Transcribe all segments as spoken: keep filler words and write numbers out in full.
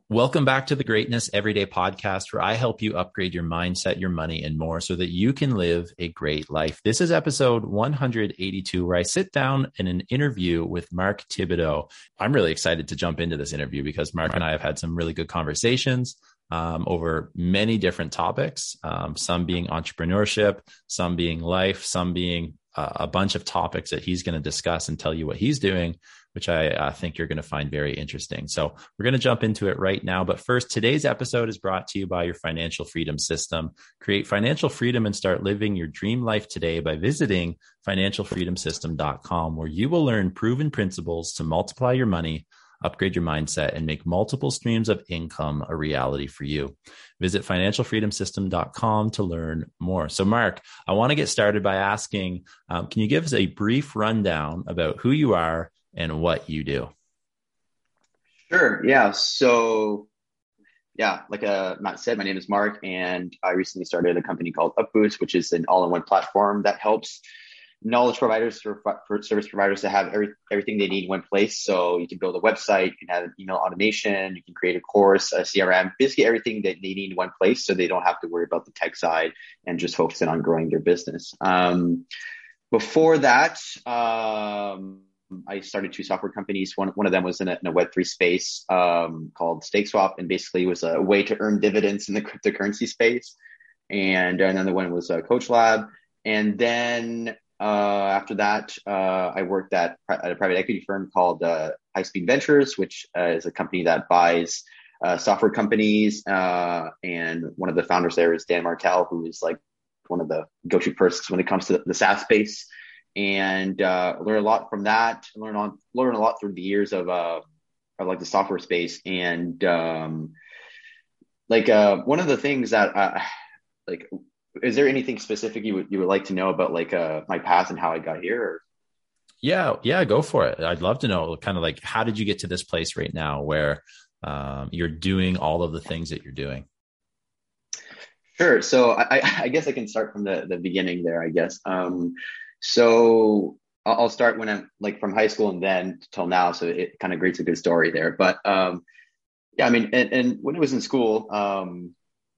Welcome back to the Greatness Everyday podcast, where I help you upgrade your mindset, your money, and more so that you can live a great life. This is episode one hundred eighty-two, where I sit down in an interview with Mark Thibodeau. I'm really excited to jump into this interview because Mark and I have had some really good conversations um, over many different topics, um, some being entrepreneurship, some being life, some being uh, a bunch of topics that he's going to discuss and tell you what he's doing, which I uh, think you're going to find very interesting. So we're going to jump into it right now. But first, today's episode is brought to you by your financial freedom system. Create financial freedom and start living your dream life today by visiting financial freedom system dot com, where you will learn proven principles to multiply your money, upgrade your mindset, and make multiple streams of income a reality for you. Visit financial freedom system dot com to learn more. So Mark, I want to get started by asking, um, can you give us a brief rundown about who you are and what you do? Sure. Yeah. So yeah, like uh, Matt said, my name is Mark, and I recently started a company called UpBoost, which is an all-in-one platform that helps knowledge providers for, for service providers to have every, everything they need in one place. So you can build a website, you can have an email automation, you can create a course, a C R M, basically everything that they need in one place, so they don't have to worry about the tech side and just focusing on growing their business. Um, before that, um, I started two software companies. One one of them was in a, in a Web three space um, called StakeSwap, and basically was a way to earn dividends in the cryptocurrency space. And another one was uh, Coach Lab. And then uh, after that, uh, I worked at, at a private equity firm called uh, High Speed Ventures, which uh, is a company that buys uh, software companies. Uh, and one of the founders there is Dan Martell, who is like one of the go-to persons when it comes to the, the SaaS space. And uh, learn a lot from that. Learn on learn a lot through the years of uh, of like the software space. And um, like uh, one of the things that uh, like, is there anything specific you would you would like to know about like uh, my past and how I got here? Or? Yeah, yeah, go for it. I'd love to know kind of like, how did you get to this place right now where um, you're doing all of the things that you're doing? Sure. So I, I guess I can start from the the beginning there. I guess. Um, So I'll start when I'm like from high school and then till now. So it kind of creates a good story there. But um, yeah, I mean, and, and when I was in school, um,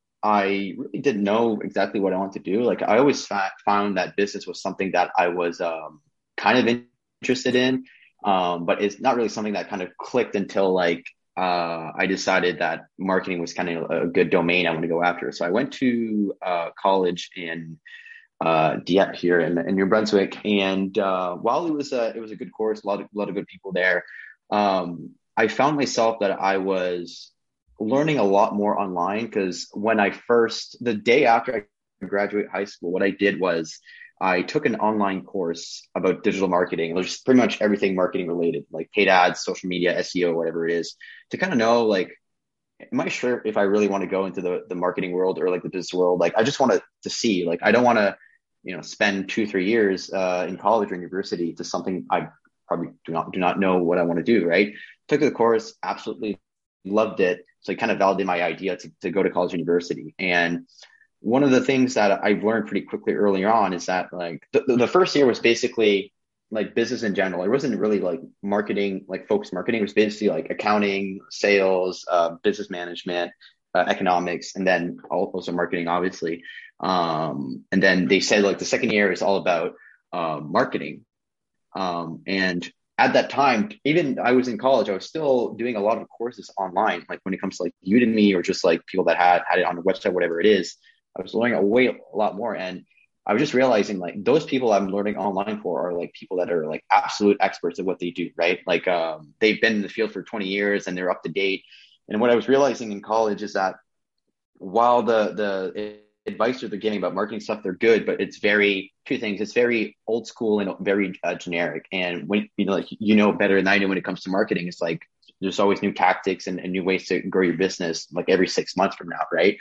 I really didn't know exactly what I wanted to do. Like I always fa- found that business was something that I was um, kind of interested in, um, but it's not really something that kind of clicked until like uh, I decided that marketing was kind of a good domain I want to go after. So I went to uh, college in uh, Dieppe here in, in New Brunswick. And, uh, while it was a, it was a good course, a lot of, a lot of good people there. Um, I found myself that I was learning a lot more online, because when I first, the day after I graduated high school, what I did was I took an online course about digital marketing. There's pretty much everything marketing related, like paid ads, social media, S E O, whatever it is, to kind of know, like, am I sure if I really want to go into the, the marketing world or like the business world? Like, I just want to, to see, like, I don't want to, you know, spend two, three years uh, in college or university to something I probably do not do not know what I want to do. Right? Took the course, absolutely loved it. So it kind of validated my idea to, to go to college or university. And one of the things that I've learned pretty quickly earlier on is that like the, the first year was basically like business in general. It wasn't really like marketing, like focused marketing. It was basically like accounting, sales, uh, business management, uh, economics, and then also marketing, obviously. Um, and then they said like the second year is all about uh, marketing. Um, and at that time, even I was in college, I was still doing a lot of courses online, like when it comes to like Udemy or just like people that had had it on the website, whatever it is. I was learning a way a lot more. And I was just realizing like those people I'm learning online for are like people that are like absolute experts at what they do, right? Like um, they've been in the field for twenty years and they're up to date. And what I was realizing in college is that while the the advice that they're giving about marketing stuff, they're good, but it's very, two things. It's very old school and very uh, generic. And when, you know, like, you know, better than I know when it comes to marketing, it's like, there's always new tactics and, and new ways to grow your business, like every six months from now. Right.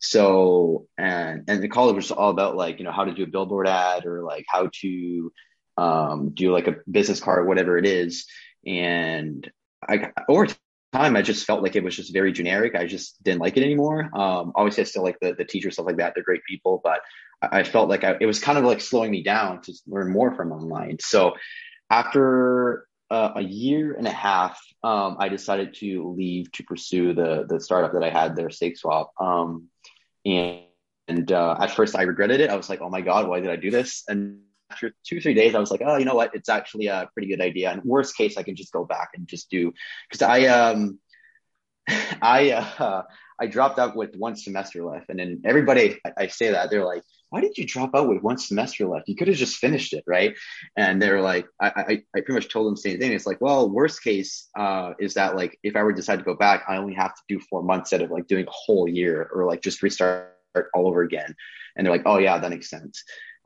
So, and, and the college was all about like, you know, how to do a billboard ad or like how to um, do like a business card, whatever it is. And I, over time, I just felt like it was just very generic. I just didn't like it anymore. Um, obviously I still like the, the teachers, stuff like that. They're great people, but I, I felt like I, it was kind of like slowing me down to learn more from online. So after uh, a year and a half, um, I decided to leave to pursue the the startup that I had there, StakeSwap. Um, and and uh, at first I regretted it. I was like, oh my God, why did I do this? And after two, three days, I was like, oh, you know what? It's actually a pretty good idea. And worst case, I can just go back and just do, because I, um, I, uh, I dropped out with one semester left. And then everybody, I, I say that, they're like, why did you drop out with one semester left? You could have just finished it, right? And they're like, I, I, I pretty much told them the same thing. It's like, well, worst case uh, is that like, if I were to decide to go back, I only have to do four months instead of like doing a whole year or like just restart all over again. And they're like, oh yeah, that makes sense.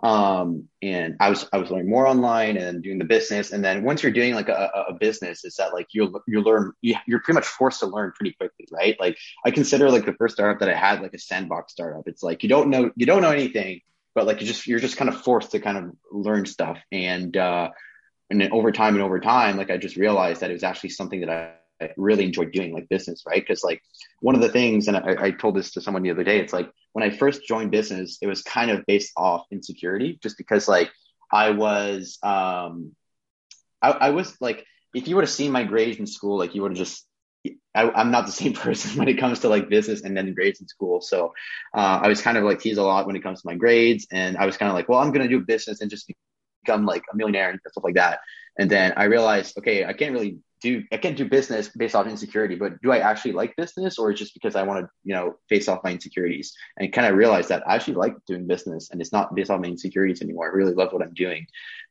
Um, and I was, I was learning more online and doing the business. And then once you're doing like a, a business, it's that like you you learn, you, you're pretty much forced to learn pretty quickly, right? Like I consider like the first startup that I had like a sandbox startup. It's like, you don't know, you don't know anything, but like you just, you're just kind of forced to kind of learn stuff. And, uh, and then over time and over time, like I just realized that it was actually something that I, I really enjoyed doing, like business, right? Because like one of the things, and I, I told this to someone the other day, it's like when I first joined business, it was kind of based off insecurity, just because like I was, um, I, I was like, if you would have seen my grades in school, like you would have just, I, I'm not the same person when it comes to like business and then grades in school. So uh, I was kind of like teased a lot when it comes to my grades, and I was kind of like, well, I'm going to do business and just become like a millionaire and stuff like that. And then I realized, okay, I can't really do, I can't do business based off insecurity, but do I actually like business, or just because I want to, you know, face off my insecurities? And kind of realized that I actually like doing business and it's not based off my insecurities anymore. I really love what I'm doing.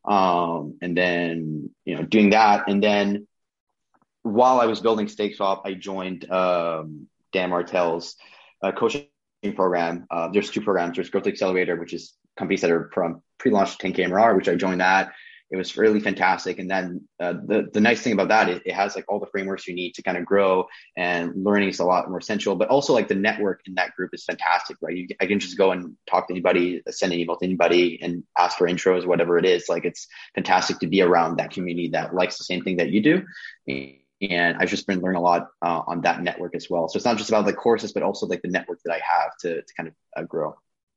Um, and then, you know, doing that. And then while I was building StakeSwap, I joined um, Dan Martell's uh, coaching program. Uh, there's two programs. There's Growth Accelerator, which is companies that are from pre-launch ten K M R R, which I joined that. It was really fantastic. And then uh, the, the nice thing about that is it has like all the frameworks you need to kind of grow, and learning is a lot more essential, but also like the network in that group is fantastic, right? You, I can just go and talk to anybody, send an email to anybody and ask for intros, whatever it is. Like it's fantastic to be around that community that likes the same thing that you do. And I've just been learning a lot uh, on that network as well. So it's not just about the courses, but also like the network that I have to, to kind of uh, grow.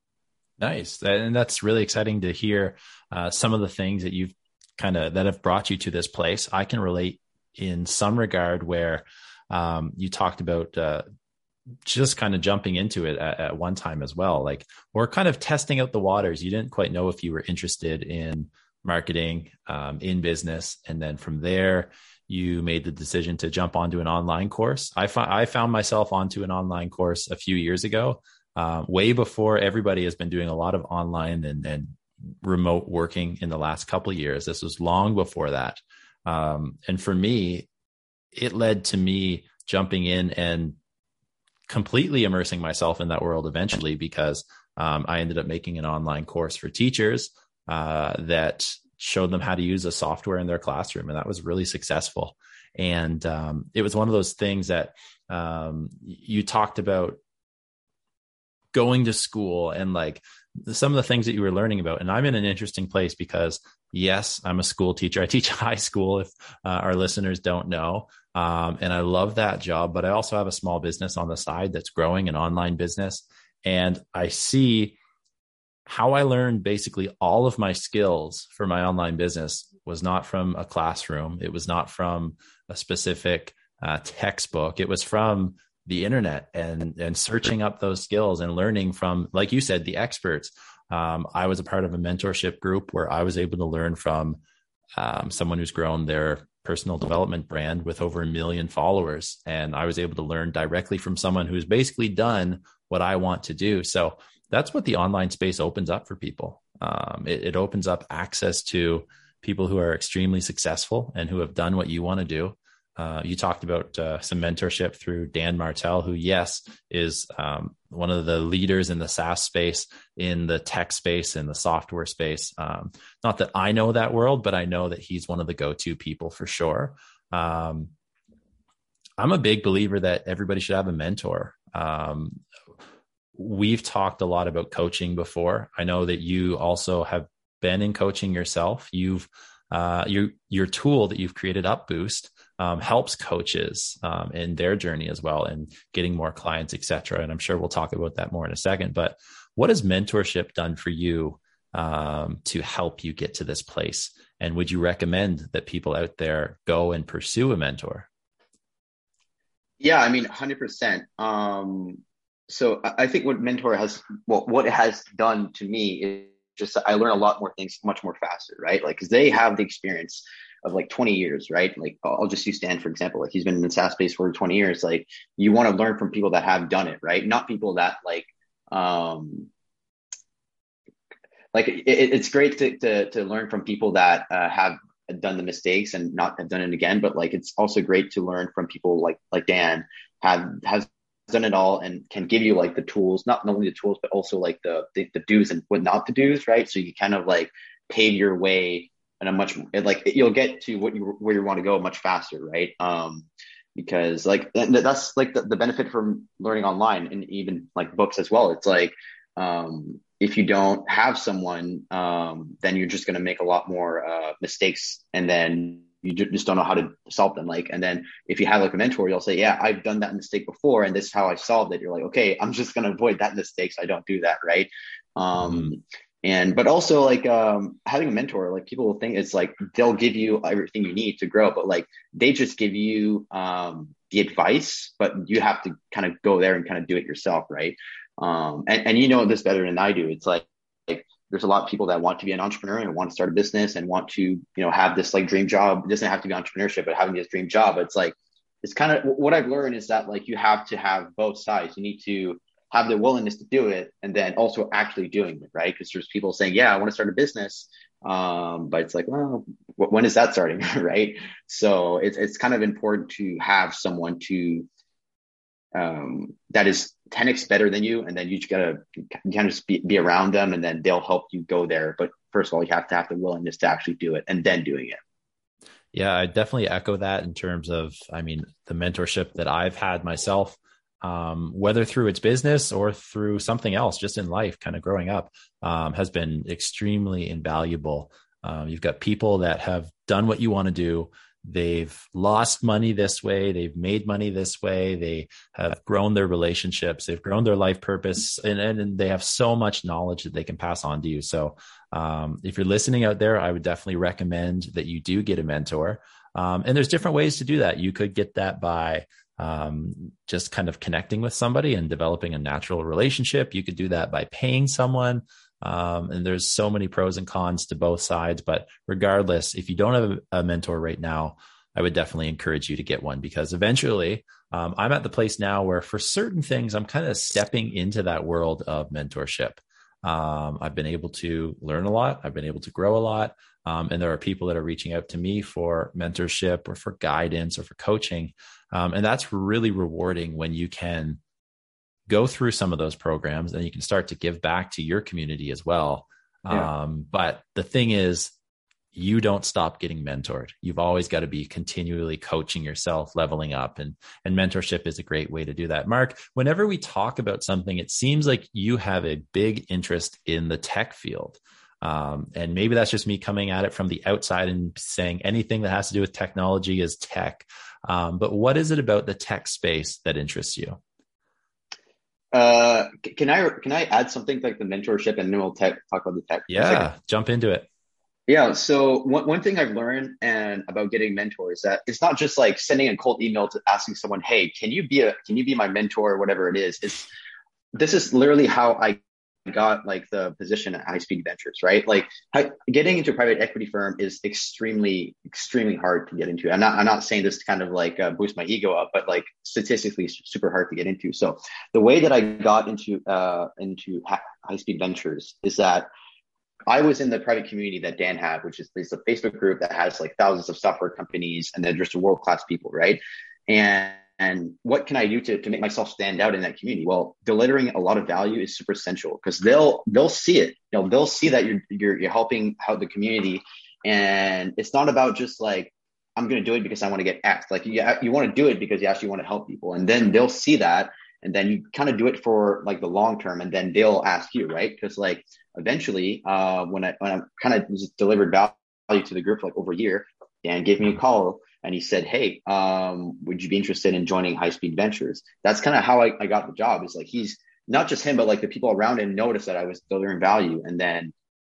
Nice. And that's really exciting to hear uh, some of the things that you've kind of that have brought you to this place. I can relate in some regard where um, you talked about uh, just kind of jumping into it at, at one time as well, like, or kind of testing out the waters. You didn't quite know if you were interested in marketing, um, in business. And then from there, you made the decision to jump onto an online course. I, f- I found myself onto an online course a few years ago, uh, way before everybody has been doing a lot of online and, and remote working in the last couple of years. This was long before that. Um, and for me, it led to me jumping in and completely immersing myself in that world eventually, because um, I ended up making an online course for teachers uh, that showed them how to use a software in their classroom. And that was really successful. And um, it was one of those things that um, you talked about going to school and like some of the things that you were learning about. And I'm in an interesting place because yes, I'm a school teacher. I teach high school, if uh, our listeners don't know. Um, and I love that job, but I also have a small business on the side that's growing, an online business. And I see how I learned basically all of my skills for my online business was not from a classroom. It was not from a specific uh, textbook. It was from the internet and, and searching up those skills and learning from, like you said, the experts. Um, I was a part of a mentorship group where I was able to learn from um, someone who's grown their personal development brand with over a million followers. And I was able to learn directly from someone who's basically done what I want to do. So that's what the online space opens up for people. Um, it, it opens up access to people who are extremely successful and who have done what you want to do. Uh, you talked about uh, some mentorship through Dan Martell, who, yes, is um, one of the leaders in the SaaS space, in the tech space, in the software space. Um, not that I know that world, but I know that he's one of the go-to people for sure. Um, I'm a big believer that everybody should have a mentor. Um, we've talked a lot about coaching before. I know that you also have been in coaching yourself. You've uh, your your tool that you've created, UpBoost, um, helps coaches um, in their journey as well, and getting more clients, et cetera. And I'm sure we'll talk about that more in a second. But what has mentorship done for you um, to help you get to this place? And would you recommend that people out there go and pursue a mentor? Yeah, I mean, one hundred percent. Um, so I I think what mentor has, well, what it has done to me is just that I learn a lot more things much more faster, right? Like, because they have the experience of like twenty years, right? Like, I'll I'll just use Stan, for example. Like, he's been in the SaaS space for twenty years. Like, you want to learn from people that have done it, right? Not people that like, um, like it, it's great to, to to learn from people that uh, have done the mistakes and not have done it again, but like it's also great to learn from people like like Dan have has done it all and can give you like the tools, not only the tools but also like the the, the do's and what not to do's, right? So you kind of like pave your way in a much like you'll get to what you where you want to go much faster, right? Um, because like that's like the, the benefit from learning online and even like books as well. It's like um if you don't have someone, um, then you're just going to make a lot more uh, mistakes, and then you ju- just don't know how to solve them. Like, and then if you have like a mentor, you'll say, "Yeah, I've done that mistake before, and this is how I solved it." You're like, "Okay, I'm just going to avoid that mistake, so I don't do that." Right? Mm-hmm. Um, and but also like um, having a mentor, like people will think it's like they'll give you everything you need to grow, but like they just give you um, the advice, but you have to kind of go there and kind of do it yourself, right? Um, and, and you know this better than I do. It's like, like there's a lot of people that want to be an entrepreneur and want to start a business and want to, you know, have this like dream job. It doesn't have to be entrepreneurship, but having this dream job, it's like, it's kind of what I've learned is that like you have to have both sides. You need to have the willingness to do it and then also actually doing it, right? Because there's people saying, yeah, I want to start a business. Um, but it's like, well, when is that starting? Right. So it's, it's kind of important to have someone to, um, that is ten x better than you. And then you just gotta kind of just be, be around them and then they'll help you go there. But first of all, you have to have the willingness to actually do it and then doing it. Yeah, I definitely echo that in terms of, I mean, the mentorship that I've had myself, um, whether through its business or through something else, just in life, kind of growing up, um, has been extremely invaluable. Um, you've got people that have done what you want to do. They've lost money this way. They've made money this way. They have grown their relationships. They've grown their life purpose, and, and, and they have so much knowledge that they can pass on to you. So um, if you're listening out there, I would definitely recommend that you do get a mentor. Um, and there's different ways to do that. You could get that by um, just kind of connecting with somebody and developing a natural relationship. You could do that by paying someone. Um, and there's so many pros and cons to both sides, but regardless, if you don't have a, a mentor right now, I would definitely encourage you to get one, because eventually um, I'm at the place now where for certain things, I'm kind of stepping into that world of mentorship. Um, I've been able to learn a lot. I've been able to grow a lot. Um, and there are people that are reaching out to me for mentorship or for guidance or for coaching. Um, and that's really rewarding when you can go through some of those programs and you can start to give back to your community as well. Yeah. Um, but the thing is, you don't stop getting mentored. You've always got to be continually coaching yourself, leveling up, and, and mentorship is a great way to do that. Mark, whenever we talk about something, it seems like you have a big interest in the tech field. Um, and maybe that's just me coming at it from the outside and saying anything that has to do with technology is tech. Um, but what is it about the tech space that interests you? Uh, can I can I add something like the mentorship and then we'll tech, talk about the tech? Yeah, jump into it. Yeah. So one, one thing I've learned and about getting mentors that it's not just like sending a cold email to asking someone, hey, can you be a can you be my mentor or whatever it is. It's this is literally how I got like the position at Highspeed Ventures, right? Like I, getting into a private equity firm is extremely, extremely hard to get into. I'm not, I'm not saying this to kind of like uh, boost my ego up, but like statistically super hard to get into. So the way that I got into, uh, into Highspeed Ventures is that I was in the private community that Dan had, which is, is a Facebook group that has like thousands of software companies and they're just world-class people, right? And And what can I do to, to make myself stand out in that community? Well, delivering a lot of value is super essential because they'll they'll see it. You know, they'll see that you're you're you're helping out the community, and it's not about just like I'm going to do it because I want to get X. Like you you want to do it because you actually want to help people, and then they'll see that, and then you kind of do it for like the long term, and then they'll ask you, right? Because like eventually, uh, when I when I kind of just delivered value to the group for like over a year, Dan gave me a call. And he said, hey, um, would you be interested in joining Highspeed Ventures? That's kind of how I, I got the job. Is like he's not just him, but like the people around him noticed that I was delivering value. And then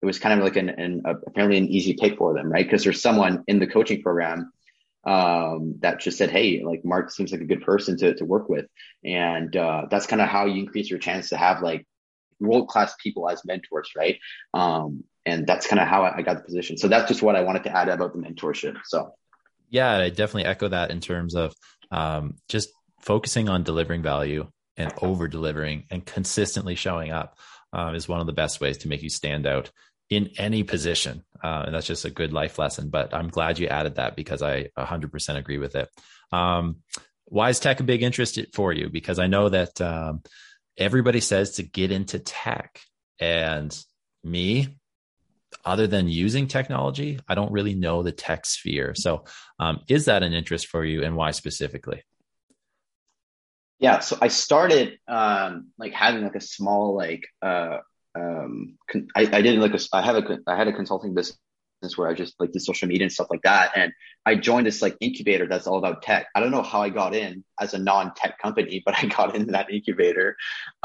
it was kind of like an, an apparently an easy pick for them, right? Because there's someone in the coaching program um, that just said, hey, like Mark seems like a good person to to work with, and uh, that's kind of how you increase your chance to have like world-class people as mentors, right? Um, and that's kind of how I, I got the position. So that's just what I wanted to add about the mentorship. So yeah, I definitely echo that in terms of um, just focusing on delivering value and over delivering and consistently showing up uh, is one of the best ways to make you stand out in any position. Uh, and that's just a good life lesson, but I'm glad you added that because I one hundred percent agree with it. Um, why is tech a big interest for you? Because I know that um, everybody says to get into tech, and me, other than using technology, I don't really know the tech sphere. So um, is that an interest for you, and why specifically? Yeah, so I started um, like having like a small like uh, um, con- I, I did like a I have a I had a consulting business where I just like did social media and stuff like that, and I joined this like incubator that's all about tech. I don't know how I got in as a non-tech company, but I got into that incubator,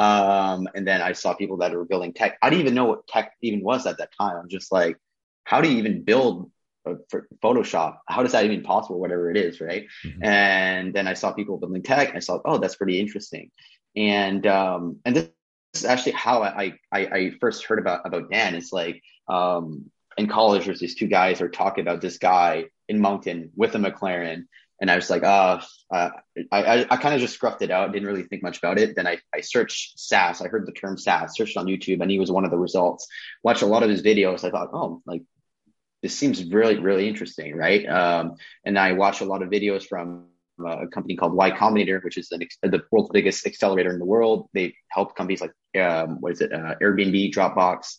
um, and then I saw people that were building tech. I didn't even know what tech even was at that time. I'm just like, how do you even build for Photoshop? How is that even possible? Whatever it is, right? Mm-hmm. And then I saw people building tech. And I saw, oh, that's pretty interesting. And um, and this is actually how I, I I first heard about about Dan. It's like um, in college, there's these two guys are talking about this guy in Moncton with a McLaren, and I was like, oh, uh, I I, I kind of just scruffed it out. Didn't really think much about it. Then I I searched SaaS. I heard the term SaaS. Searched on YouTube, and he was one of the results. Watched a lot of his videos. I thought, oh, like, this seems really, really interesting, right? Um, and I watched a lot of videos from uh, a company called Y Combinator, which is an ex- the world's biggest accelerator in the world. They help companies like, um, what is it, uh, Airbnb, Dropbox,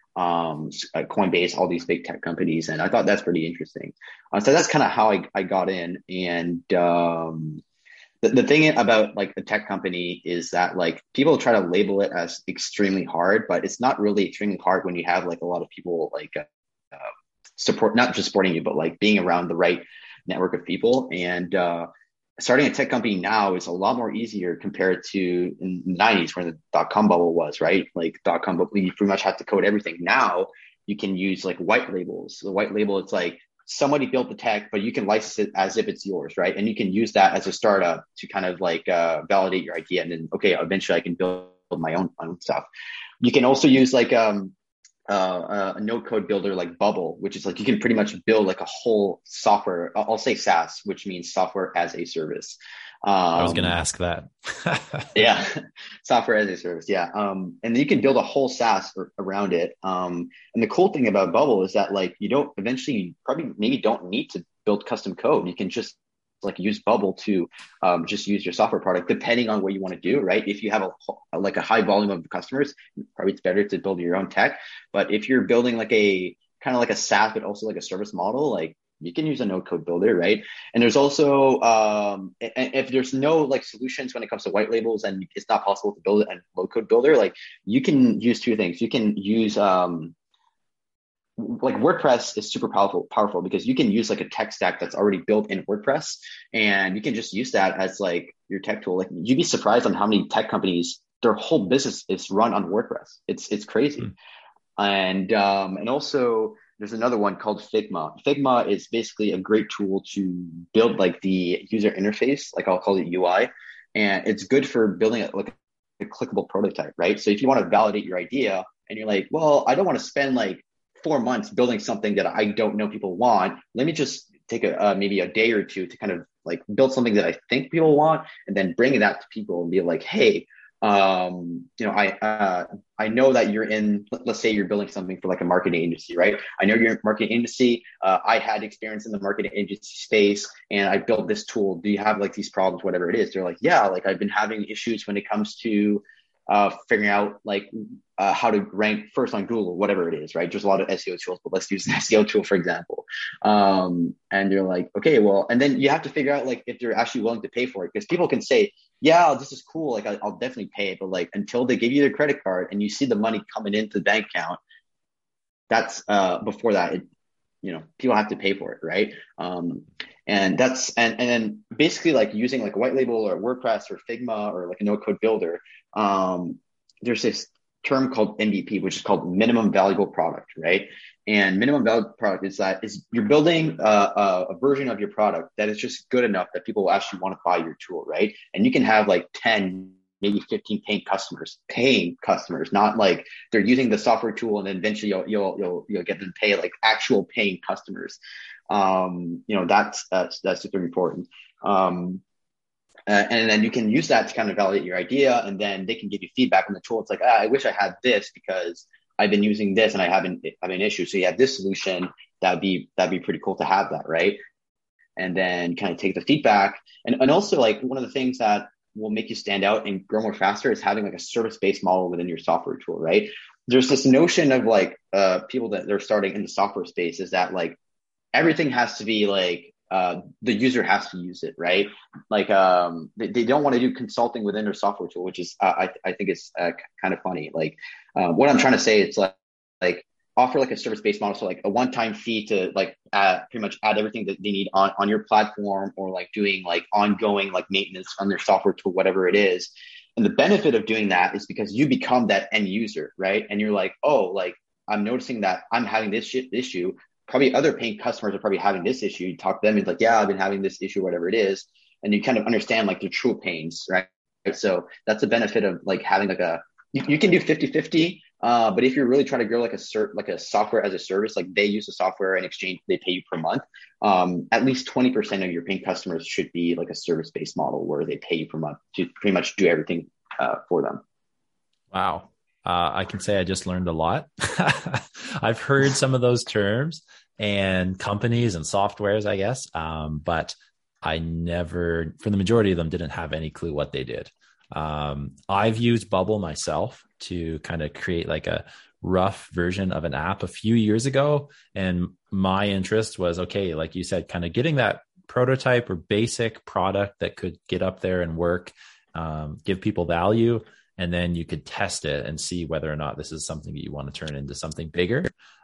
um, Coinbase, all these big tech companies. And I thought that's pretty interesting. Uh, so that's kind of how I, I got in. And um, the, the thing about like a tech company is that like people try to label it as extremely hard, but it's not really extremely hard when you have like a lot of people like uh, support, not just supporting you, but like being around the right network of people. And uh, starting a tech company now is a lot more easier compared to in the nineties when the dot-com bubble was, right? Like dot-com bubble, you pretty much have to code everything. Now you can use like white labels. The white label, it's like somebody built the tech, but you can license it as if it's yours, right? And you can use that as a startup to kind of like uh, validate your idea. And then, okay, eventually I can build my own, own stuff. You can also use like, um, Uh, a no code builder like Bubble, which is like you can pretty much build like a whole software. I'll say SaaS, which means software as a service. Um, I was going to ask that. yeah, software as a service. Yeah, um, and you can build a whole SaaS or, around it. Um, and the cool thing about Bubble is that like you don't eventually you probably maybe don't need to build custom code. You can just like use Bubble to um, just use your software product, depending on what you want to do, right? If you have a like a high volume of customers, probably it's better to build your own tech. But if you're building like a kind of like a SaaS, but also like a service model, like you can use a no code builder, right? And there's also, um, if there's no like solutions when it comes to white labels and it's not possible to build a low code builder, like you can use two things. You can use, um, like WordPress is super powerful, powerful because you can use like a tech stack that's already built in WordPress, and you can just use that as like your tech tool. Like you'd be surprised on how many tech companies, their whole business is run on WordPress. It's it's crazy. Mm. And um, and also there's another one called Figma. Figma is basically a great tool to build like the user interface, like I'll call it U I, and it's good for building a, like a clickable prototype, right? So if you want to validate your idea and you're like, well, I don't want to spend like four months building something that I don't know people want. Let me just take a uh, maybe a day or two to kind of like build something that I think people want, and then bring that to people and be like, hey, um, you know, I uh, I know that you're in. Let's say you're building something for like a marketing agency, right? I know you're in marketing agency. Uh, I had experience in the marketing agency space, and I built this tool. Do you have like these problems? Whatever it is, they're like, yeah, like I've been having issues when it comes to uh, figuring out like uh, how to rank first on Google, whatever it is, right? There's a lot of S E O tools, but let's use an S E O tool, for example. Um, and you're like, okay, well, and then you have to figure out like if they're actually willing to pay for it, because people can say, yeah, this is cool. Like I, I'll definitely pay it. But like until they give you their credit card and you see the money coming into the bank account, that's uh, before that, it, you know, people have to pay for it, right? Um, and that's and and then basically like using like a white label or WordPress or Figma or like a no code builder. Um, there's this term called M V P, which is called minimum valuable product, right? And minimum valuable product is that is you're building a, a, a version of your product that is just good enough that people will actually want to buy your tool, right? And you can have like ten, maybe fifteen paying customers, paying customers, not like they're using the software tool and then eventually you'll you'll you'll, you'll get them to pay, like actual paying customers. Um, you know, that's that's that's super important. Um, Uh, and then you can use that to kind of validate your idea, and then they can give you feedback on the tool. It's like, ah, I wish I had this because I've been using this and I haven't having an issue. So you have this solution. That'd be that'd be pretty cool to have that, right? And then kind of take the feedback, and and also like one of the things that will make you stand out and grow more faster is having like a service-based model within your software tool, right? There's this notion of like uh, people that they're starting in the software space is that like everything has to be like. Uh, the user has to use it, right? Like um, they, they don't want to do consulting within their software tool, which is uh, I I think it's uh, kind of funny. Like uh, what I'm trying to say, it's like like offer like a service-based model, so like a one-time fee to like add, pretty much add everything that they need on on your platform, or like doing like ongoing like maintenance on their software tool, whatever it is. And the benefit of doing that is because you become that end user, right? And you're like, oh, like I'm noticing that I'm having this shit issue. Probably other paying customers are probably having this issue. You talk to them, it's like, yeah, I've been having this issue, whatever it is. And you kind of understand like the true pains, right? So that's the benefit of like having like a, you, you can do fifty fifty, uh, but if you're really trying to grow like a cert, like a software as a service, like they use the software in exchange, they pay you per month. Um, at least twenty percent of your paying customers should be like a service-based model where they pay you per month to pretty much do everything uh, for them. Wow. Uh, I can say I just learned a lot. I've heard some of those terms and companies and softwares, I guess, um, but I never, for the majority of them, didn't have any clue what they did. Um, I've used Bubble myself to kind of create like a rough version of an app a few years ago. And my interest was, okay, like you said, kind of getting that prototype or basic product that could get up there and work, um, give people value. And then you could test it and see whether or not this is something that you want to turn into something bigger.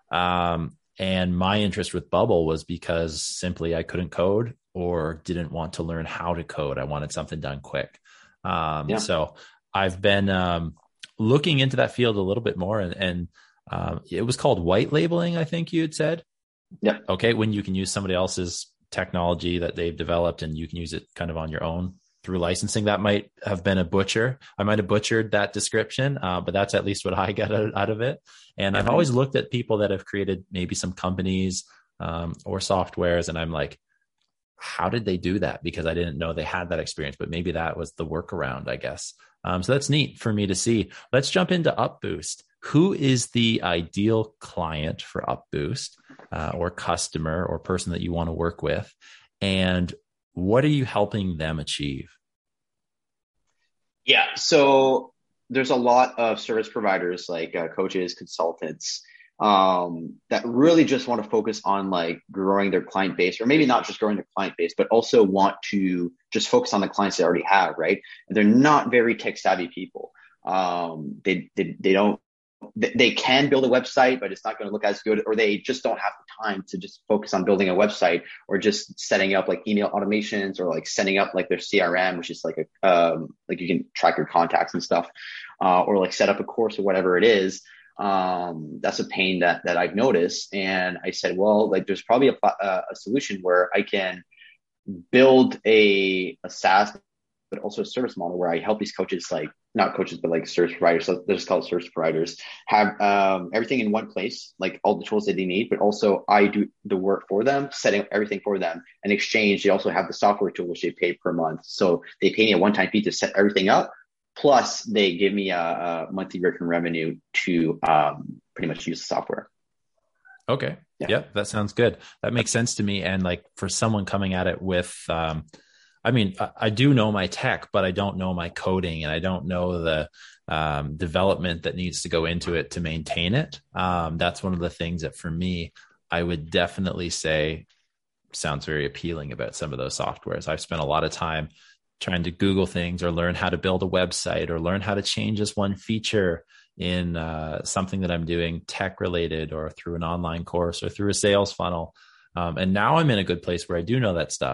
Um, and my interest with Bubble was because simply I couldn't code or didn't want to learn how to code. I wanted something done quick. Um, yeah. So I've been um, looking into that field a little bit more, and, and um, it was called white labeling, I think you had said. Yeah. Okay. When you can use somebody else's technology that they've developed and you can use it kind of on your own through licensing. That might have been a butcher. I might have butchered that description, uh, but that's at least what I got out, out of it. And I've always looked at people that have created maybe some companies um, or softwares, and I'm like, how did they do that? Because I didn't know they had that experience, but maybe that was the workaround, I guess. Um, so that's neat for me to see. Let's jump into UpBoost. Who is the ideal client for UpBoost, uh, or customer or person that you want to work with? And what are you helping them achieve? Yeah. So there's a lot of service providers like uh, coaches, consultants, um, that really just want to focus on like growing their client base, or maybe not just growing their client base, but also want to just focus on the clients they already have. Right. And they're not very tech savvy people. Um, they, they, they don't, they can build a website, but it's not going to look as good, or they just don't have the time to just focus on building a website, or just setting up like email automations, or like setting up like their C R M, which is like a, um, like you can track your contacts and stuff, uh, or like set up a course or whatever it is. Um, that's a pain that, that I've noticed. And I said, well, like there's probably a, a, a solution where I can build a, a SaaS, but also a service model where I help these coaches, like not coaches, but like service providers. So they're just called service providers, have um, everything in one place, like all the tools that they need, but also I do the work for them, setting up everything for them. In exchange, they also have the software tool, which they pay per month. So they pay me a one-time fee to set everything up. Plus they give me a, a monthly recurring revenue to um, pretty much use the software. Okay. Yeah. Yep. That sounds good. That makes sense to me. And like for someone coming at it with, um, I mean, I, I do know my tech, but I don't know my coding, and I don't know the um, development that needs to go into it to maintain it. Um, that's one of the things that for me, I would definitely say sounds very appealing about some of those softwares. I've spent a lot of time trying to Google things, or learn how to build a website, or learn how to change this one feature in uh, something that I'm doing tech related, or through an online course, or through a sales funnel. Um, and now I'm in a good place where I do know that stuff.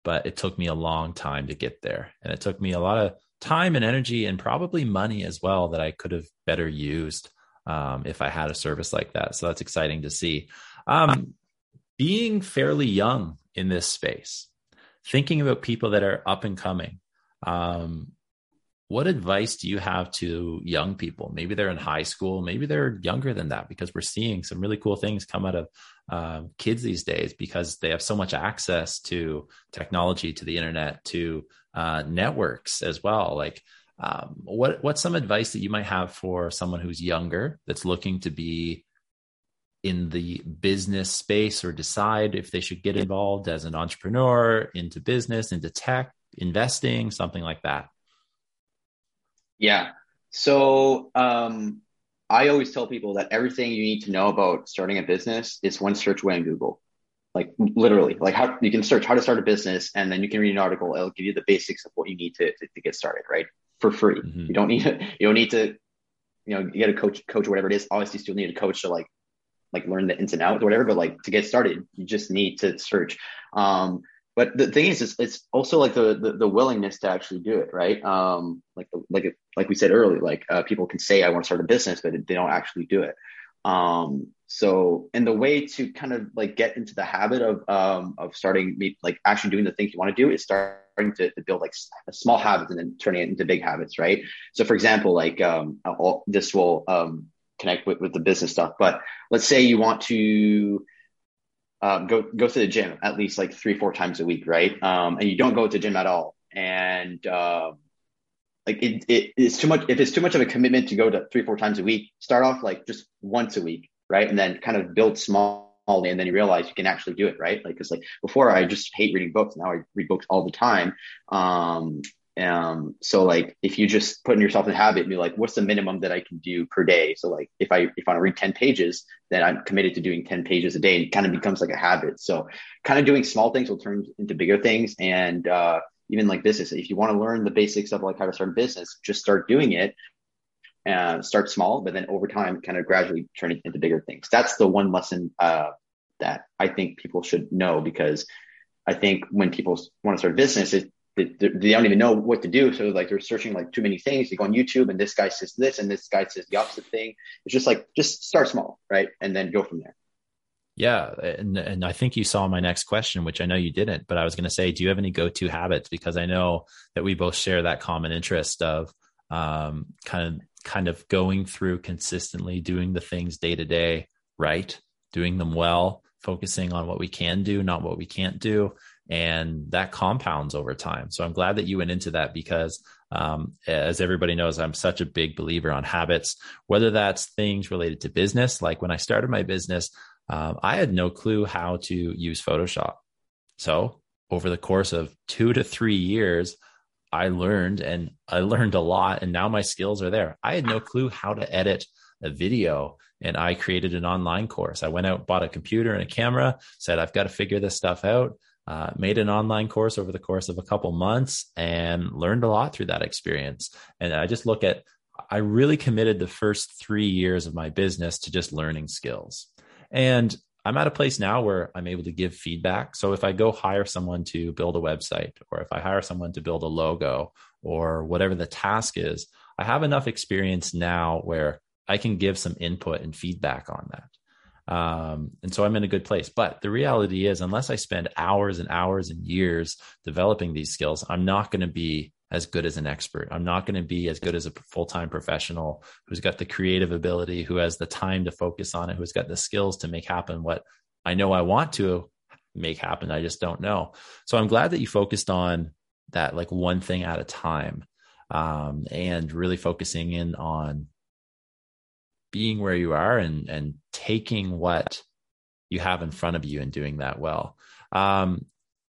but it took me a long time to get there. And it took me a lot of time and energy and probably money as well that I could have better used um, if I had a service like that. So that's exciting to see. Um, being fairly young in this space, thinking about people that are up and coming, um, what advice do you have to young people? Maybe they're in high school, maybe they're younger than that, because we're seeing some really cool things come out of um, kids these days because they have so much access to technology, to the internet, to uh, networks as well. Like, um, what what's some advice that you might have for someone who's younger that's looking to be in the business space or decide if they should get involved as an entrepreneur into business, into tech, investing, something like that? Yeah. So um, I always tell people that everything you need to know about starting a business is one search away on Google. Like literally, like how you can search how to start a business, and then you can read an article. It'll give you the basics of what you need to to, to get started, right? For free. Mm-hmm. You don't need to. You don't need to. You know, you get a coach, coach or whatever it is. Obviously, you still need a coach to like like learn the ins and outs or whatever. But like to get started, you just need to search. Um, But the thing is, it's, it's also like the, the the willingness to actually do it, right? Um, like like like we said earlier, like uh, people can say I want to start a business, but they don't actually do it. Um, so, and the way to kind of like get into the habit of um of starting like actually doing the things you want to do is starting to, to build like a small habits and then turning it into big habits, right? So, for example, like um, all, this will um connect with with the business stuff, but let's say you want to Um, go go to the gym at least like three, four times a week, right? Um, and you don't go to the gym at all. And uh, like it, it is too much. If it's too much of a commitment to go to three, four times a week, start off like just once a week, right? And then kind of build small, and then you realize you can actually do it, right? Like, cause like before I just hate reading books. Now I read books all the time. Um, Um, so like if you just put in yourself in a habit and be like, what's the minimum that I can do per day? So like if I if I want to read ten pages, then I'm committed to doing ten pages a day, and it kind of becomes like a habit. So kind of doing small things will turn into bigger things. And uh even like business, if you want to learn the basics of like how to start a business, just start doing it and start small, but then over time kind of gradually turn it into bigger things. That's the one lesson uh that I think people should know, because I think when people want to start a business, it They, they don't even know what to do. So like they're searching like too many things. They go on YouTube and this guy says this and this guy says the opposite thing. It's just like, just start small, right? And then go from there. Yeah. And, and I think you saw my next question, which I know you didn't, but I was going to say, do you have any go-to habits? Because I know that we both share that common interest of um, kind of, kind of going through consistently doing the things day to day, right? Doing them well, focusing on what we can do, not what we can't do. And that compounds over time. So I'm glad that you went into that, because um, as everybody knows, I'm such a big believer on habits, whether that's things related to business. Like when I started my business, um, I had no clue how to use Photoshop. So over the course of two to three years, I learned and I learned a lot. And now my skills are there. I had no clue how to edit a video, and I created an online course. I went out, bought a computer and a camera, said, I've got to figure this stuff out. Uh, made an online course over the course of a couple months and learned a lot through that experience. And I just look at, I really committed the first three years of my business to just learning skills. And I'm at a place now where I'm able to give feedback. So if I go hire someone to build a website, or if I hire someone to build a logo, or whatever the task is, I have enough experience now where I can give some input and feedback on that. Um, and so I'm in a good place. But the reality is, unless I spend hours and hours and years developing these skills, I'm not going to be as good as an expert. I'm not going to be as good as a full-time professional who's got the creative ability, who has the time to focus on it, who's got the skills to make happen what I know I want to make happen. I just don't know. So I'm glad that you focused on that, like one thing at a time, um, and really focusing in on being where you are and, and taking what you have in front of you and doing that well. Um,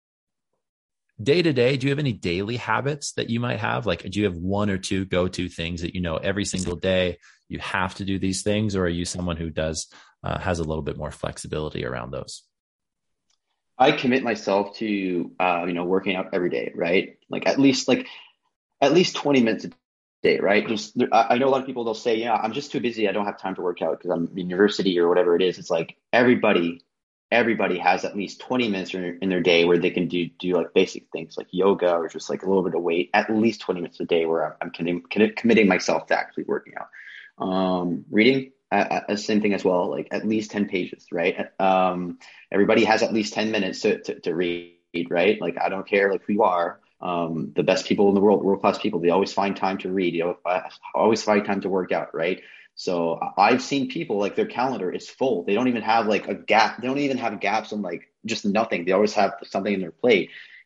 day to day, do you have any daily habits that you might have? Like, do you have one or two go-to things that you know every single day you have to do these things? Or are you someone who does, uh, has a little bit more flexibility around those? I commit myself to, uh, you know, working out every day, right? Like at least like, at least twenty minutes a day, right? Just, I know a lot of people, they'll say, yeah, I'm just too busy. I don't have time to work out because I'm in university or whatever it is. It's like everybody everybody has at least twenty minutes in, in their day where they can do, do like basic things like yoga or just like a little bit of weight, at least twenty minutes a day where I'm, I'm committing, committing myself to actually working out. Um, reading, uh, uh, same thing as well, like at least ten pages, right? Um, everybody has at least ten minutes to, to, to read, right? Like, I don't care like who you are. Um, the best people in the world, world-class people, they always find time to read, you know, always find time to work out, right? So I've seen people like their calendar is full. They don't even have like a gap. They don't even have gaps on like just nothing. They always have something in their plate,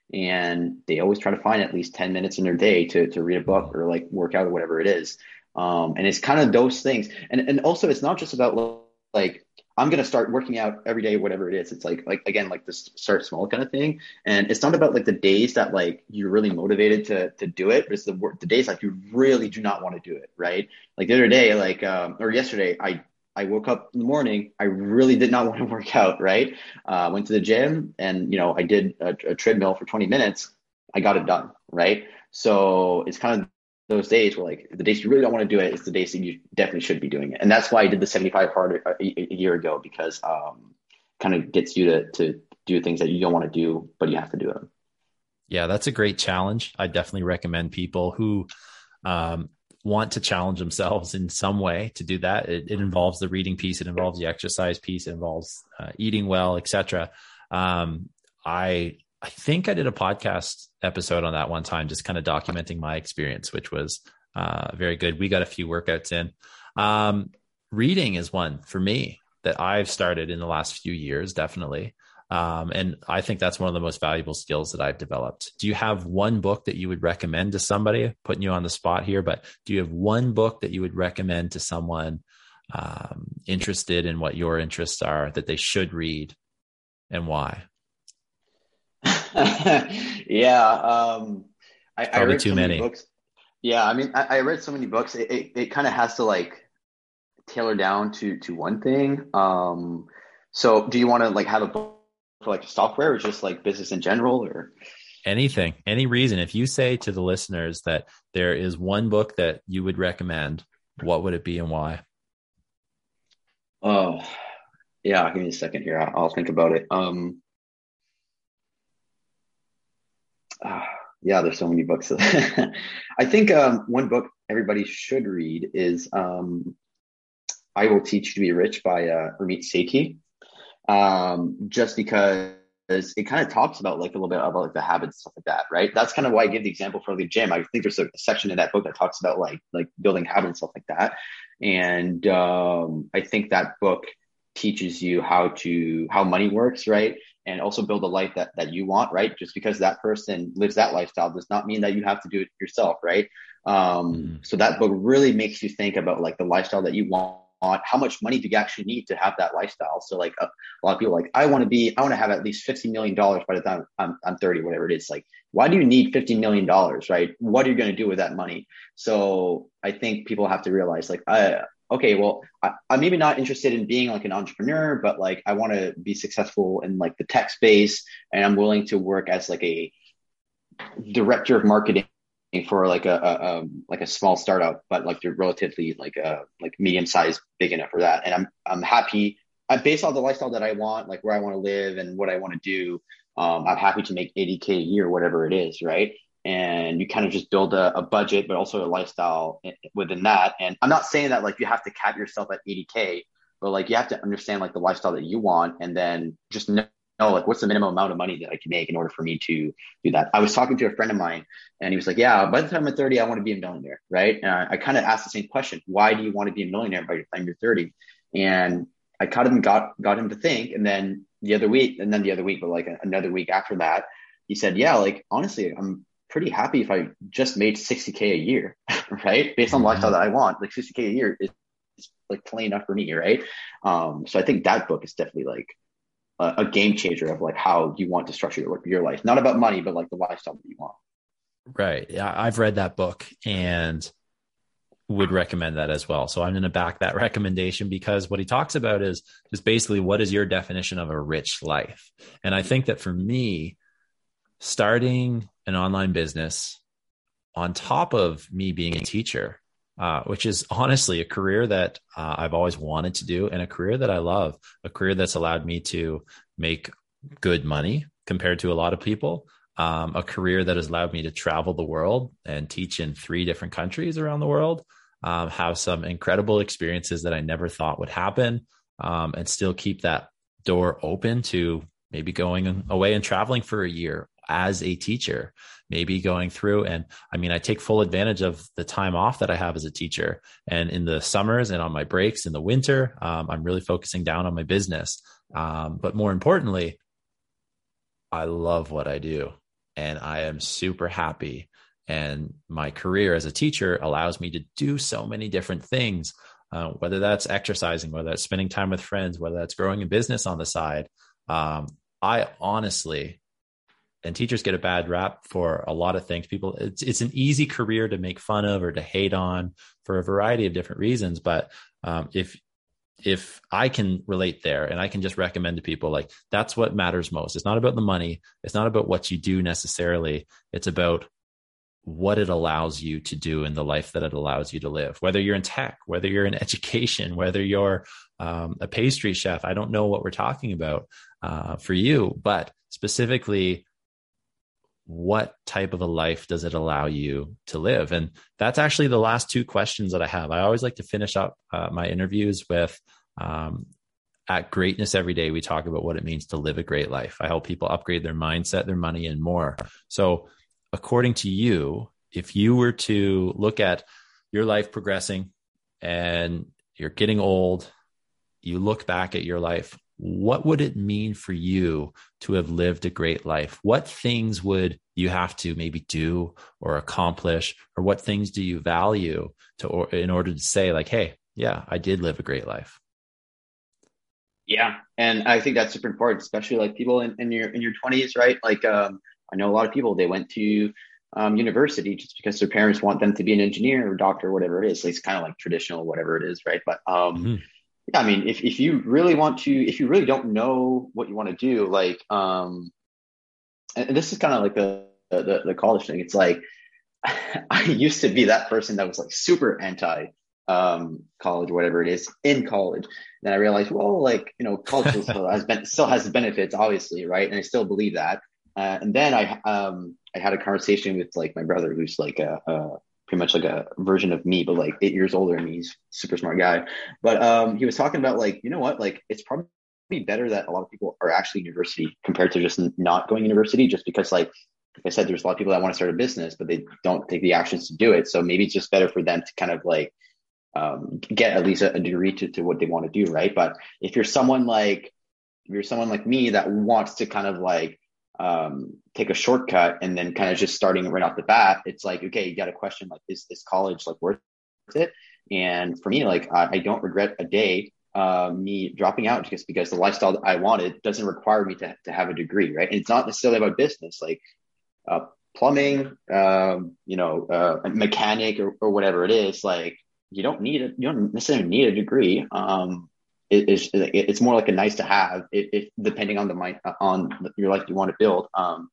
and they always try to find at least ten minutes in their day to, to read a book or like work out or whatever it is. Um, and it's kind of those things. And, and also it's not just about like, I'm going to start working out every day, whatever it is. It's like, like, again, like this start small kind of thing. And it's not about like the days that like you're really motivated to, to do it, but it's the the days like you really do not want to do it. Right. Like the other day, like, um, or yesterday, I, I woke up in the morning. I really did not want to work out. Right. Uh, went to the gym and, you know, I did a, a treadmill for twenty minutes. I got it done. Right. So it's kind of those days where like the days you really don't want to do it is the days that you definitely should be doing it. And that's why I did the seventy-five hard a, a year ago, because um, kind of gets you to, to do things that you don't want to do, but you have to do them. Yeah, that's a great challenge. I definitely recommend people who um, want to challenge themselves in some way to do that. It, it involves the reading piece. It involves the exercise piece. It involves uh, eating well, et cetera. Um, I, I think I did a podcast episode on that one time, just kind of documenting my experience, which was uh, very good. We got a few workouts in. Um, reading is one for me that I've started in the last few years, definitely. Um, and I think that's one of the most valuable skills that I've developed. Do you have one book that you would recommend to somebody? Putting you on the spot here, but do you have one book that you would recommend to someone um, interested in what your interests are that they should read, and why? yeah. Um, I, I read too so many. many books. Yeah. I mean, I, I read so many books. It, it, it kind of has to like tailor down to, to one thing. Um, so do you want to like have a book for like software or just like business in general, or anything, any reason? If you say to the listeners that there is one book that you would recommend, what would it be and why? Oh, yeah. Give me a second here. I'll, I'll think about it. Um, Uh, yeah, there's so many books. I think um, one book everybody should read is um, I Will Teach You to Be Rich by uh, Ramit Sethi. Um, just because it kind of talks about like a little bit about like the habits, stuff like that, right? That's kind of why I give the example for the gym. I think there's a section in that book that talks about like like building habits, stuff like that. And um, I think that book teaches you how to how money works, right? And also build a life that that you want, right? Just because that person lives that lifestyle does not mean that you have to do it yourself, right? Um, mm-hmm. So that book really makes you think about like the lifestyle that you want. How much money do you actually need to have that lifestyle? So like a, a lot of people are like, I want to be, I want to have at least fifty million dollars by the time I'm, I'm thirty, whatever it is. Like, why do you need fifty million dollars, right? What are you going to do with that money? So I think people have to realize like, I, okay, well, I, I'm maybe not interested in being like an entrepreneur, but like, I want to be successful in like the tech space, and I'm willing to work as like a director of marketing for like a, a um, like a small startup, but like they're relatively like a like medium sized, big enough for that. And I'm I'm happy. I based on the lifestyle that I want, like where I want to live and what I want to do. Um, I'm happy to make eighty K a year, whatever it is, right? And you kind of just build a, a budget, but also a lifestyle within that. And I'm not saying that like you have to cap yourself at eighty K, but like you have to understand like the lifestyle that you want, and then just know know, like what's the minimum amount of money that I can make in order for me to do that. I was talking to a friend of mine and he was like, yeah, by the time I'm thirty, I want to be a millionaire. Right. And I, I kind of asked the same question. Why do you want to be a millionaire by the time you're thirty? And I caught him, got, got him to think. And then the other week, and then the other week, but like another week after that, he said, yeah, like, honestly, I'm pretty happy if I just made sixty K a year, right? Based on the lifestyle that I want, like sixty K a year is, is like plain enough for me. Right. Um, so I think that book is definitely like a game changer of like how you want to structure your, your life, not about money, but like the lifestyle that you want. Right. Yeah. I've read that book and would recommend that as well. So I'm going to back that recommendation, because what he talks about is just basically what is your definition of a rich life? And I think that for me, starting an online business on top of me being a teacher uh, which is honestly a career that uh, I've always wanted to do and a career that I love, a career that's allowed me to make good money compared to a lot of people, um, a career that has allowed me to travel the world and teach in three different countries around the world, um, have some incredible experiences that I never thought would happen, um, and still keep that door open to maybe going away and traveling for a year as a teacher, maybe going through. And I mean, I take full advantage of the time off that I have as a teacher, and in the summers and on my breaks in the winter, um, I'm really focusing down on my business. Um, but more importantly, I love what I do and I am super happy. And my career as a teacher allows me to do so many different things, uh, whether that's exercising, whether that's spending time with friends, whether that's growing a business on the side. Um, I honestly, and teachers get a bad rap for a lot of things. People, it's, it's an easy career to make fun of or to hate on for a variety of different reasons. But um, if if I can relate there and I can just recommend to people, like, that's what matters most. It's not about the money. It's not about what you do necessarily. It's about what it allows you to do in the life that it allows you to live, whether you're in tech, whether you're in education, whether you're um, a pastry chef. I don't know what we're talking about uh, for you, but specifically, what type of a life does it allow you to live? And that's actually the last two questions that I have. I always like to finish up uh, my interviews with, um, at Greatness Every Day, we talk about what it means to live a great life. I help people upgrade their mindset, their money, and more. So according to you, if you were to look at your life progressing and you're getting old, you look back at your life, what would it mean for you to have lived a great life? What things would you have to maybe do or accomplish, or what things do you value to, or, in order to say, like, hey, yeah, I did live a great life? Yeah. And I think that's super important, especially like people in, in your, in your twenties, right? Like, um, I know a lot of people, they went to um, university just because their parents want them to be an engineer or doctor or whatever it is. So it's kind of like traditional, whatever it is. Right. But, um, mm-hmm. yeah, I mean, if, if you really want to, if you really don't know what you want to do, like, um, and this is kind of like the, the, the college thing. It's like, I used to be that person that was like super anti um, college, whatever it is in college. Then I realized, well, like, you know, college still has, ben- still has benefits, obviously. Right. And I still believe that. Uh, and then I, um, I had a conversation with like my brother, who's like a, a pretty much like a version of me, but like eight years older than me. He's a super smart guy. But um, he was talking about like, you know what, like it's probably better that a lot of people are actually in university compared to just not going to university, just because like, like I said, there's a lot of people that want to start a business, but they don't take the actions to do it. So maybe it's just better for them to kind of like um, get at least a, a degree to, to what they want to do. Right. But if you're someone like, if you're someone like me that wants to kind of like, um, take a shortcut and then kind of just starting right off the bat, it's like, okay, you got to question, like, is this college like worth it? And for me, like, I, I don't regret a day, uh, me dropping out just because the lifestyle that I wanted doesn't require me to, to have a degree. Right. And it's not necessarily about business, like, uh, plumbing, um, you know, uh, mechanic or, or whatever it is. Like, you don't need it. You don't necessarily need a degree. Um, It, it's, it's more like a nice to have, it, it, depending on the mind, on your life you want to build. Um,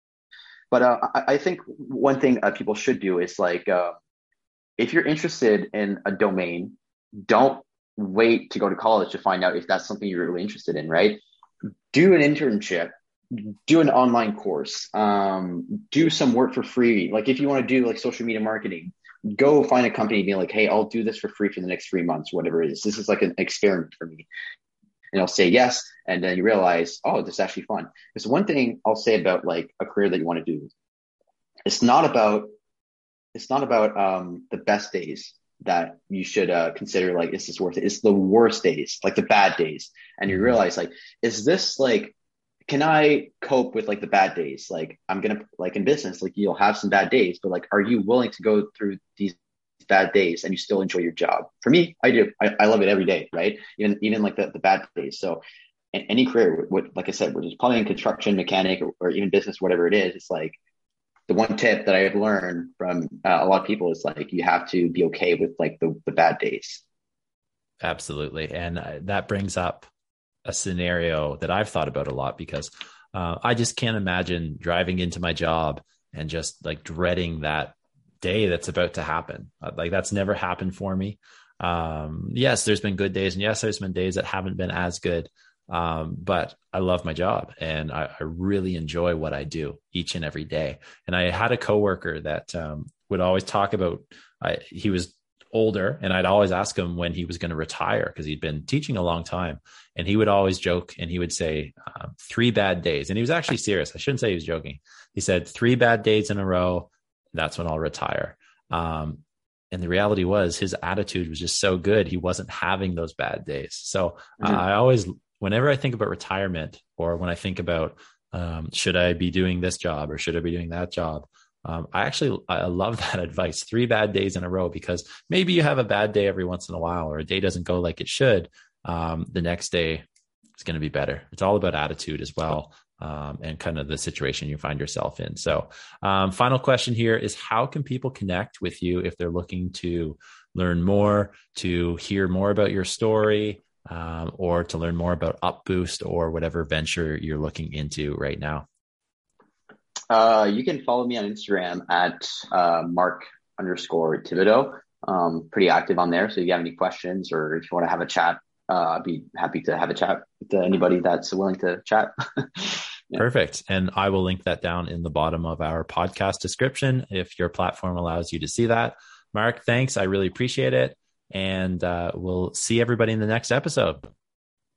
but uh, I, I think one thing uh, people should do is like, uh, if you're interested in a domain, don't wait to go to college to find out if that's something you're really interested in, right? Do an internship, do an online course, um, do some work for free. Like if you want to do like social media marketing, go find a company and be like, hey, I'll do this for free for the next three months, whatever it is. This is like an experiment for me. And I'll say yes. And then you realize, oh, this is actually fun. Because one thing I'll say about like a career that you want to do, it's not about, it's not about um, the best days that you should uh, consider, like, is this worth it? It's the worst days, like the bad days. And you realize, like, is this like, can I cope with like the bad days? Like I'm going to, like in business, like you'll have some bad days, but like, are you willing to go through these bad days and you still enjoy your job? For me, I do. I, I love it every day. Right. Even, even like the, the bad days. So in any career, what, like I said, whether it's plumbing, construction, mechanic, or, or even business, whatever it is, it's like the one tip that I've learned from uh, a lot of people is like, you have to be okay with like the, the bad days. Absolutely. And uh, that brings up a scenario that I've thought about a lot, because uh, I just can't imagine driving into my job and just like dreading that day that's about to happen. Like that's never happened for me. Um, yes, there's been good days, and yes, there's been days that haven't been as good. Um, but I love my job, and I, I really enjoy what I do each and every day. And I had a coworker that um, would always talk about, I, he was older, and I'd always ask him when he was going to retire because he'd been teaching a long time. And he would always joke, and he would say um, three bad days. And he was actually serious. I shouldn't say he was joking. He said three bad days in a row, that's when I'll retire. Um, and the reality was his attitude was just so good. He wasn't having those bad days. So mm-hmm. uh, I always, whenever I think about retirement, or when I think about, um, should I be doing this job or should I be doing that job? Um, I actually, I love that advice, three bad days in a row, because maybe you have a bad day every once in a while, or a day doesn't go like it should. Um, the next day is going to be better. It's all about attitude as well. Um, and kind of the situation you find yourself in. So um, final question here is, how can people connect with you if they're looking to learn more, to hear more about your story, um, or to learn more about UpBoost or whatever venture you're looking into right now? Uh, you can follow me on Instagram at uh, Mark underscore Thibodeau. Um, pretty active on there. So if you have any questions, or if you want to have a chat, uh, I'd be happy to have a chat with anybody that's willing to chat. Yeah. Perfect. And I will link that down in the bottom of our podcast description if your platform allows you to see that. Mark, thanks. I really appreciate it. And uh, we'll see everybody in the next episode.